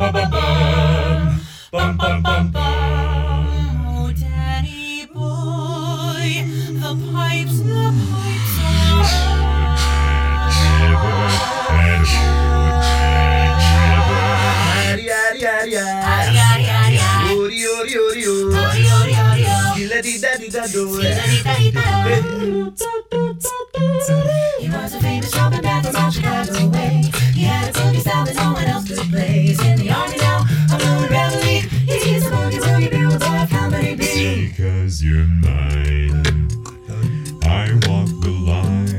bum bum bum bum. Oh, Danny boy, the pipes are He was a famous trumpet man from all Chicago way. He had a boogie style that no one else could play. He's in the army now, a blue reveille. He's a boogie woogie builder of Company B. Because you're mine, I walk the line.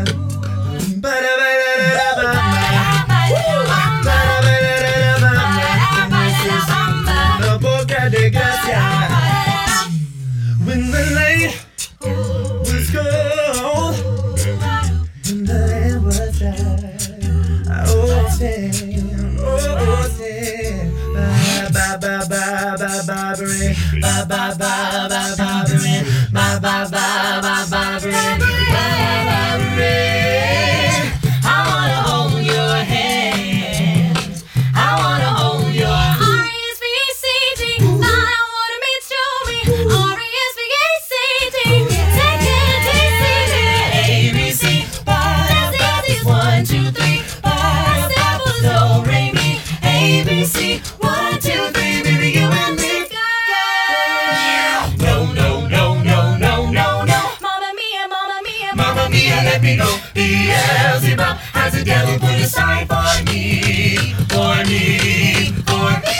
When the light was gold and the land was dry, oh, say, bye, bye, bye, bye, bye, bye, bye, bye, bye, bye, bye, bye, bye, bye, bye, bye, bye, I wanna hold your hand. I wanna hold your R-E-S-P-E-C-T. Find out what it means to me. R-E-S-P-E-C-T. Take it, T-C-T. A-B-C. That's easy. 1, 2, 3. Five steps, do, re, mi. A-B-C. 1, 2, 3. Baby, you and me. No, no, no, no, no, no, no. Mamma mia, mamma mia, Mamma mia, let me go. Beelzebub has a devil put aside for me, for me, for me.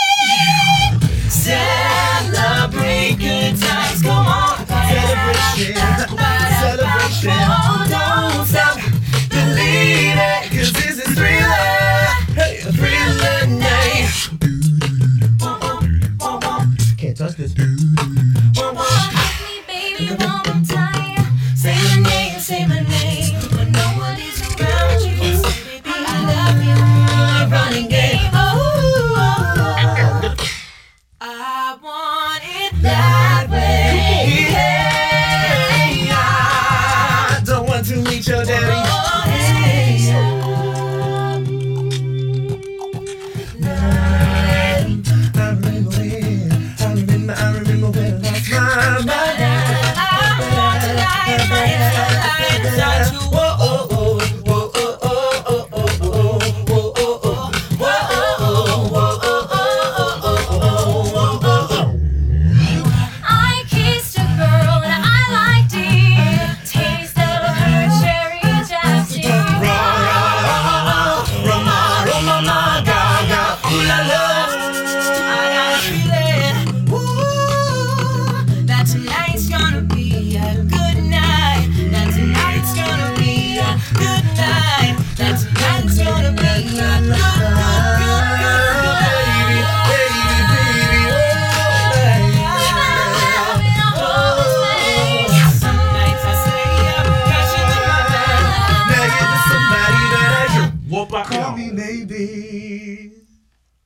Celebrate good times, come on. celebration. Oh, don't stop, believe it. 'Cause this is Thriller, hey, a Thriller night. Can't touch this. Kiss me, baby, one more time. Say my name, say my name. When nobody's around you, say, baby, I love you. You're running game. I want it that way. Hey, I don't want to meet your daddy. Oh, hey, I remember when I lost my mind. I want to light my head inside you. Whoa, oh, oh, whoa, oh, oh, oh, oh, oh, whoa, oh, oh, whoa, oh, whoa, oh, oh, oh. I kissed a girl and I liked it. Taste of her cherry chapstick. I got a feeling, ooh, that tonight's gonna be